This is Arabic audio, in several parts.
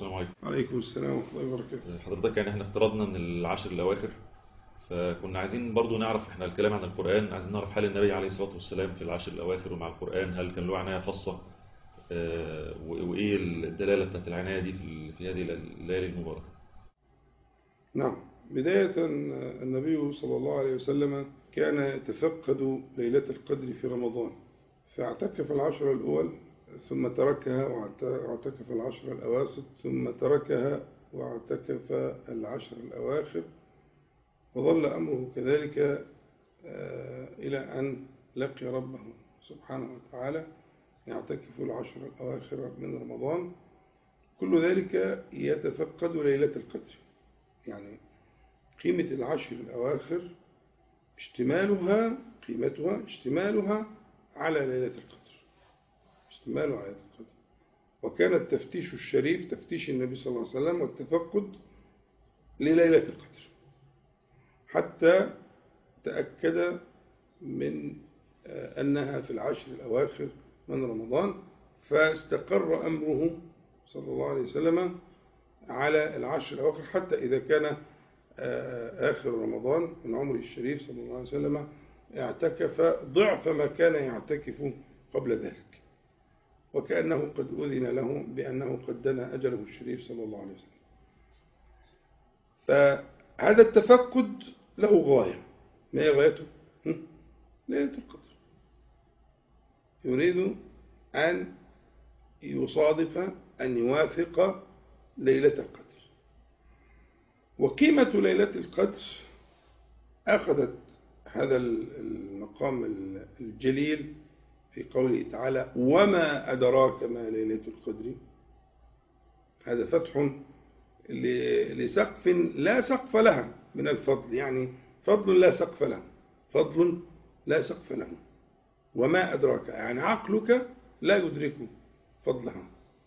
السلام عليكم. عليكم السلام ورحمة الله وبركاته. حضرتك احنا افترضنا ان العشر الاواخر، فكنا عايزين برضو نعرف، احنا الكلام عن القرآن عايزين نعرف حال النبي عليه الصلاة والسلام في العشر الاواخر ومع القرآن، هل كان له عناية خاصة؟ وايه الدلالة بتاعت العناية دي في هذه الليالي المباركة؟ نعم، بداية النبي صلى الله عليه وسلم كان يتفقد ليلة القدر في رمضان، فاعتكف العشر الأول ثم تركها واعتكف العشر الأواسط ثم تركها واعتكف العشر الأواخر، وظل أمره كذلك إلى أن لقي ربه سبحانه وتعالى يعتكف العشر الأواخر من رمضان. كل ذلك يتفقد ليلة القدر، يعني قيمة العشر الأواخر قيمتها اشتمالها على ليلة القدر، اشتمالها على ليلة القدر. وكان التفتيش الشريف تفتيش النبي صلى الله عليه وسلم والتفقد لليلة القدر حتى تأكد من أنها في العشر الأواخر من رمضان، فاستقر أمره صلى الله عليه وسلم على العشر الأواخر، حتى إذا كان آخر رمضان من عمره الشريف صلى الله عليه وسلم اعتكف ضعف ما كان يعتكف قبل ذلك، وكأنه قد أذن له بأنه قد دنا أجله الشريف صلى الله عليه وسلم. فهذا التفقد له غاية، ما هي غايته؟ ليلة القدر. يريد أن يصادف أن يوافق ليلة القدر. وقيمة ليلة القدر أخذت هذا المقام الجليل في قوله تعالى: وما أدراك ما ليلة القدر. هذا فتح لسقف لا سقف لها من الفضل، يعني فضل لا سقف له، فضل لا سقف له. وما أدراك يعني عقلك لا يدرك فضلها،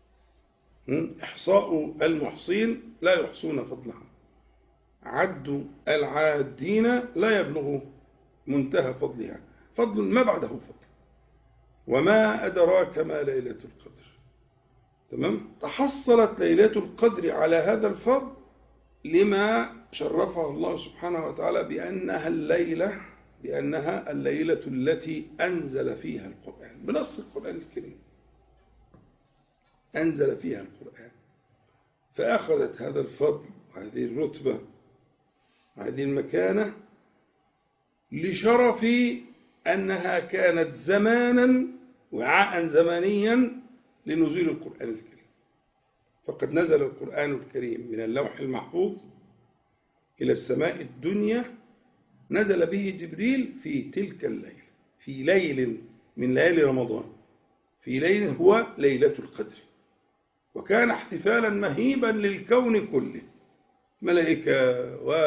إحصاء المحصين لا يحصون فضلها، عد العادين لا يبلغ منتهى فضلها، فضل ما بعده فضل. وما أدراك ما ليلة القدر. تمام؟ تحصلت ليلة القدر على هذا الفضل لما شرفها الله سبحانه وتعالى بأنها الليلة التي أنزل فيها القرآن، بنص القرآن الكريم أنزل فيها القرآن، فأخذت هذا الفضل وهذه الرتبة وهذه المكانة لشرف أنها كانت زمانا وعاء زمانيا لنزول القرآن الكريم. فقد نزل القرآن الكريم من اللوح المحفوظ إلى السماء الدنيا، نزل به جبريل في تلك الليلة، في ليل من ليالي رمضان، في ليل هو ليلة القدر. وكان احتفالا مهيبا للكون كله، ملائكة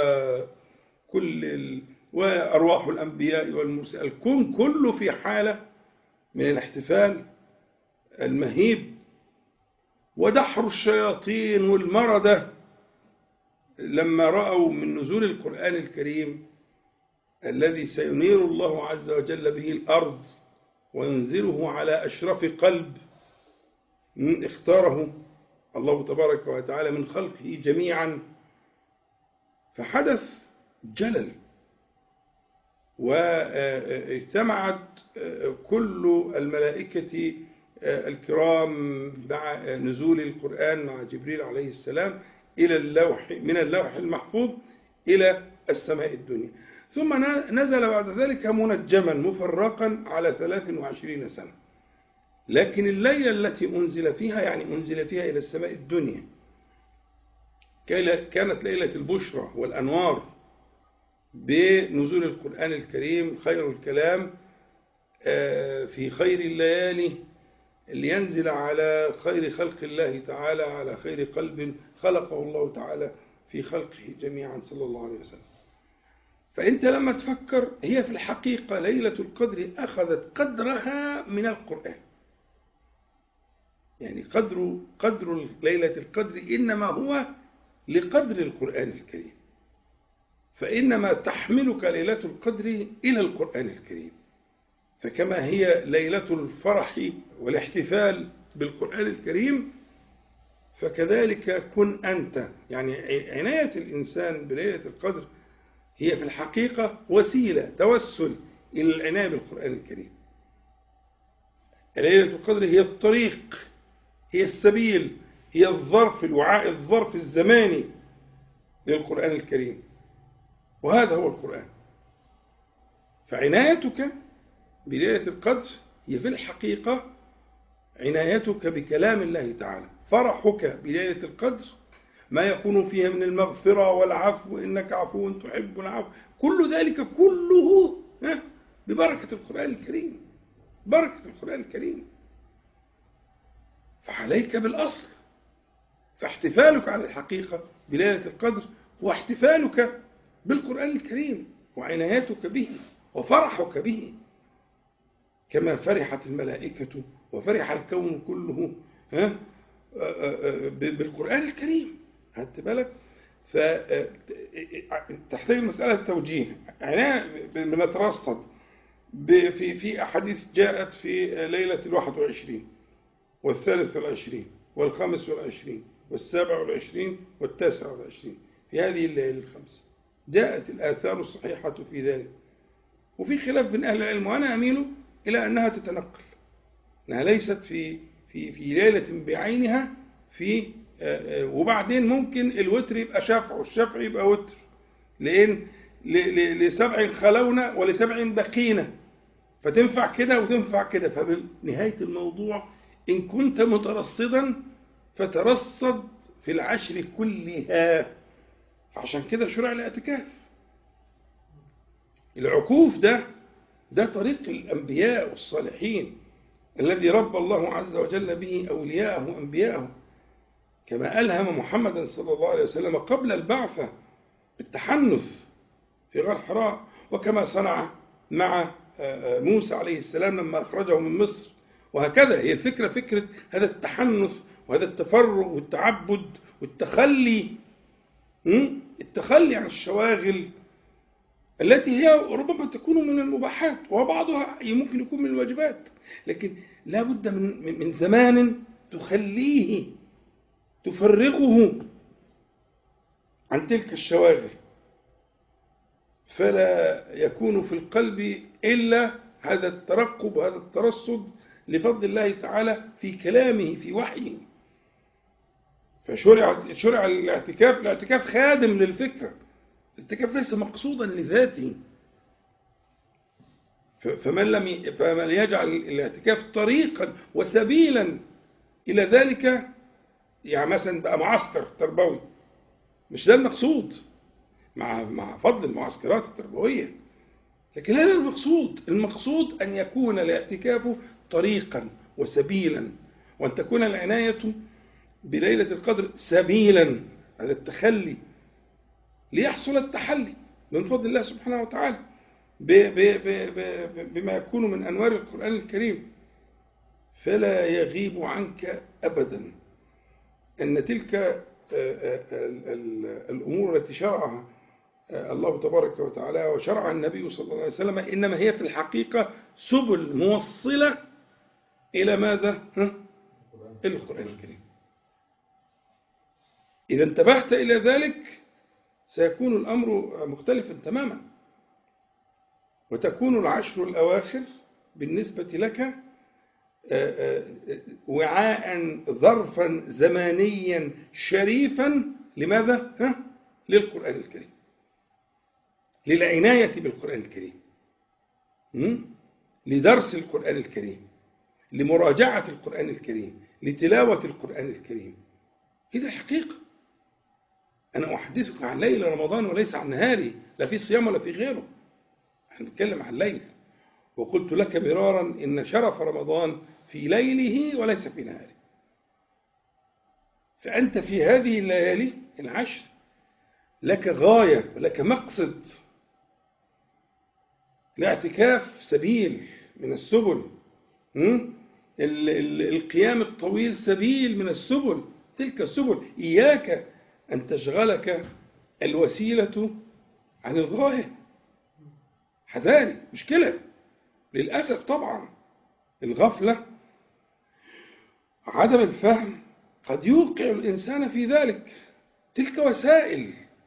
وأرواح الأنبياء والمرسلين، الكون كله في حالة من الاحتفال المهيب. ودحر الشياطين والمردة لما رأوا من نزول القرآن الكريم الذي سينير الله عز وجل به الأرض وينزله على أشرف قلب اختاره الله تبارك وتعالى من خلقه جميعا، فحدث جلل، واجتمعت كل الملائكة الكرام مع نزول القرآن مع جبريل عليه السلام من اللوح المحفوظ إلى السماء الدنيا، ثم نزل بعد ذلك منجما مفرقا على 23 سنة. لكن الليلة التي أنزل فيها، يعني أنزل فيها إلى السماء الدنيا، كانت ليلة البشرى والأنوار بنزول القرآن الكريم، خير الكلام في خير الليالي لينزل على خير خلق الله تعالى، على خير قلب خلقه الله تعالى في خلقه جميعا صلى الله عليه وسلم. فأنت لما تفكر، هي في الحقيقة ليلة القدر أخذت قدرها من القرآن، يعني قدر ليلة القدر إنما هو لقدر القرآن الكريم، فإنما تحملك ليلة القدر إلى القرآن الكريم. فكما هي ليلة الفرح والاحتفال بالقرآن الكريم، فكذلك كن أنت. يعني عناية الإنسان بليلة القدر هي في الحقيقة وسيلة توسل إلى العناية بالقرآن الكريم. ليلة القدر هي الطريق، هي السبيل، هي الظرف، الوعاء، الظرف الزماني للقرآن الكريم، وهذا هو القرآن. فعنايتك بليلة القدر هي في الحقيقة عنايتك بكلام الله تعالى. فرحك بليلة القدر ما يكون فيها من المغفرة والعفو، إنك عفو تحب العفو، كل ذلك كله ببركة القرآن الكريم، بركة القرآن الكريم. فعليك بالأصل. فاحتفالك على الحقيقة بليلة القدر هو احتفالك بالقرآن الكريم وعنايتك به وفرحك به، كما فرحت الملائكة وفرح الكون كله بالقرآن الكريم. خدت بالك؟ فتحتاج المسألة توجيه. بنترصد في أحاديث جاءت في ليلة 21 والثالث والخامس والسابع 29 في هذه الليالي الخمس. جاءت الآثار الصحيحة في ذلك، وفي خلاف بين أهل العلم، وأنا أميل إلى أنها تتنقل، أنها ليست في ليلة بعينها، وبعدين ممكن الوتر يبقى شفع والشفع يبقى وتر، لأن ل7 خلونا ول7 بقينا، فتنفع كده وتنفع كده. فبنهاية الموضوع إن كنت مترصدا فترصد في العشر كلها. فعشان كده شرع الاعتكاف. العكوف ده طريق الأنبياء والصالحين الذي رب الله عز وجل به أولياءه وأنبياءه، كما ألهم محمدا صلى الله عليه وسلم قبل البعثة بالتحنث في غار حراء، وكما صنع مع موسى عليه السلام لما أخرجه من مصر. وهكذا هي الفكرة، فكرة هذا التحنث وهذا التفرغ والتعبد والتخلي، التخلي عن الشواغل التي هي ربما تكون من المباحات وبعضها ممكن يكون من الواجبات، لكن لا بد من زمان تخليه، تفرغه عن تلك الشواغل، فلا يكون في القلب إلا هذا الترقب وهذا الترصد لفضل الله تعالى في كلامه في وحيه. فشرع الاعتكاف. الاعتكاف خادم للفكرة، الاعتكاف ليس مقصودا لذاته. فمن يجعل الاعتكاف طريقا وسبيلا إلى ذلك، يعني مثلا بقى معسكر تربوي، مش ده المقصود، مع فضل المعسكرات التربوية، لكن هذا المقصود. المقصود أن يكون الاعتكاف طريقا وسبيلا، وأن تكون العناية بليلة القدر سبيلا، هذا التخلي ليحصل التحلي من فضل الله سبحانه وتعالى بما يكون من أنوار القرآن الكريم. فلا يغيب عنك أبدا أن تلك الأمور التي شرعها الله تبارك وتعالى وشرع النبي صلى الله عليه وسلم إنما هي في الحقيقة سبل موصلة إلى ماذا؟ إلى القرآن الكريم. إذا انتبهت إلى ذلك سيكون الأمر مختلفا تماما، وتكون العشر الأواخر بالنسبة لك وعاء ظرفا زمانيا شريفا لماذا؟ للقرآن الكريم، للعناية بالقرآن الكريم، لدرس القرآن الكريم، لمراجعة القرآن الكريم، لتلاوة القرآن الكريم. هذه الحقيقة. أنا أحدثك عن ليل رمضان وليس عن نهاري، لا في صيام ولا في غيره، احنا بنتكلم عن الليل. وقلت لك مرارا إن شرف رمضان في ليله وليس في نهاره. فأنت في هذه الليالي العشر لك غاية ولك مقصد. الاعتكاف سبيل من السبل، القيام الطويل سبيل من السبل، تلك السبل. إياك أن تشغلك الوسيلة عن الغاية. حذاري، مشكلة للأسف طبعا، الغفلة، عدم الفهم، قد يوقع الإنسان في ذلك. تلك وسائل.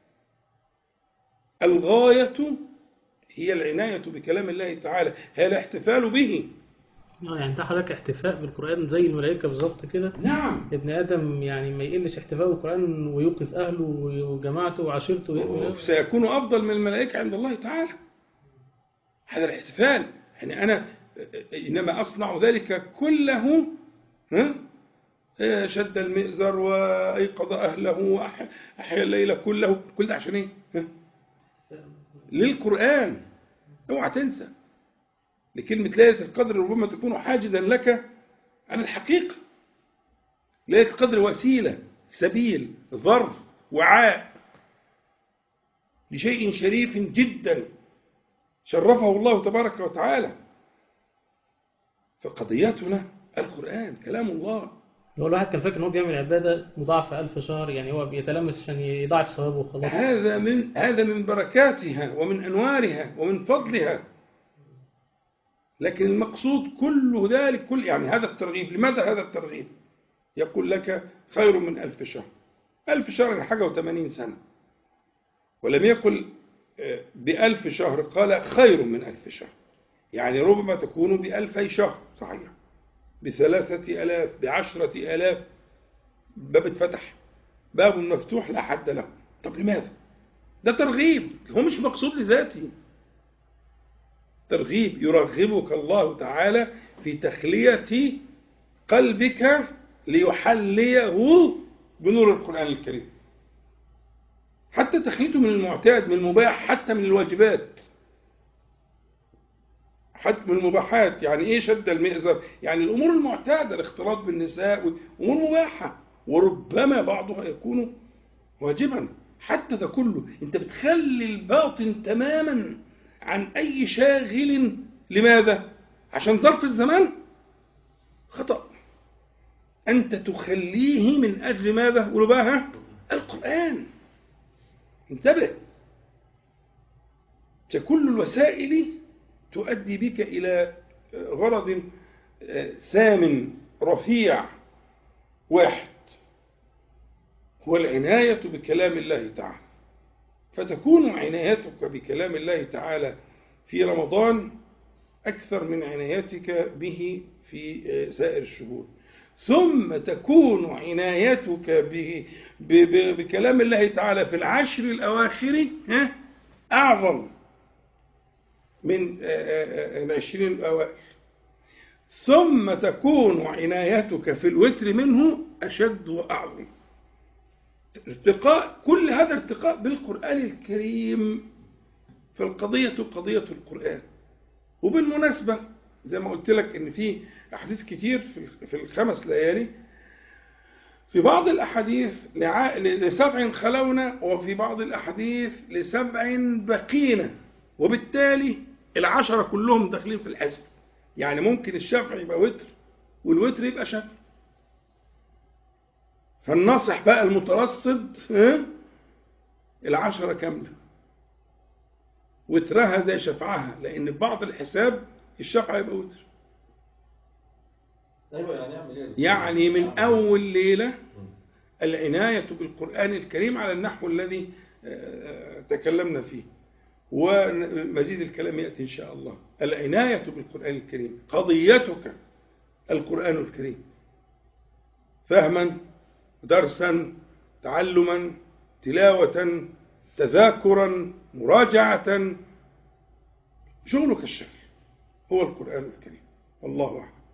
الغاية هي العناية بكلام الله تعالى، هي الاحتفال به. يعني ده حضرتك احتفاء بالقرآن زي الملائكة بالظبط كده. نعم. ابن آدم يعني ما يقلش احتفاء بالقرآن ويوقظ أهله وجماعته وعشيرته سيكون أفضل من الملائكة عند الله تعالى. هذا الاحتفال. يعني أنا إنما أصنع ذلك كله شد المئزر وأيقظ أهله وأحيا الليل كله، كل ده عشان إيه؟ للقرآن. اوعى تنسى. لكلمة ليلة القدر ربما تكون حاجزا لك عن الحقيقة. ليلة القدر وسيلة، سبيل، ظرف، وعاء لشيء شريف جدا شرفه الله تبارك وتعالى. فقضيتنا القرآن كلام الله. هو الواحد كان فاكر ان هو بيعمل عبادة مضاعفة 1000 شهر، يعني هو بيتلمس عشان يضاعف ثوابه وخلاص. هذا من بركاتها ومن أنوارها ومن فضلها. لكن المقصود كل ذلك يعني هذا الترغيب. لماذا هذا الترغيب؟ يقول لك خير من 1000 شهر. 1000 شهر حاجة و80 سنة. ولم يقل ب1000 شهر، قال خير من 1000 شهر. يعني ربما تكون ب2000 شهر، صحيح، ب3000، ب10,000. باب اتفتح، باب مفتوح لا حد له. طب لماذا؟ ده ترغيب، هو مش مقصود لذاته. ترغيب يرغبك الله تعالى في تخلية قلبك ليحليه بنور القرآن الكريم. حتى تخليته من المعتاد، من المباح، حتى من الواجبات، حتى من المباحات. يعني ايه شد المئزر؟ يعني الامور المعتاده، الاختلاط بالنساء، امور مباحه، وربما بعضها يكون واجبا. حتى ده كله انت بتخلي الباطن تماما عن اي شاغل. لماذا؟ عشان ظرف الزمان؟ خطأ. انت تخليه من اجل ماذا؟ ولباها القرآن. انتبه. كل الوسائل تؤدي بك إلى غرض سام رفيع واحد، هو العناية بكلام الله تعالى. فتكون عنايتك بكلام الله تعالى في رمضان أكثر من عنايتك به في سائر الشهور. ثم تكون عنايتك بكلام الله تعالى في العشر الأواخر أعظم من 20 الأوائل. ثم تكون عنايتك في الوتر منه أشد وأعظم. ارتقاء، كل هذا ارتقاء بالقرآن الكريم. فالقضية قضية القرآن. وبالمناسبة زي ما قلت لك إن في أحاديث كتير في ال5 ليالي. في بعض الأحاديث ل7 خلونا، وفي بعض الأحاديث ل7 بقينا، وبالتالي 10 كلهم داخلين في الحسب. يعني ممكن الشفع يبقى وتر والوتر يبقى شفع. فالناصح بقى المترصد 10 كاملة، وترها زي شفعها، لأن بعض الحساب الشفع يبقى وتر. يعني من أول ليلة العناية بالقرآن الكريم على النحو الذي تكلمنا فيه، ومزيد الكلام يأتي إن شاء الله. العناية بالقرآن الكريم، قضيتك القرآن الكريم، فهما، درسا، تعلما، تلاوة، تذاكرا، مراجعة. شغلك الشغل هو القرآن الكريم. والله أعلم.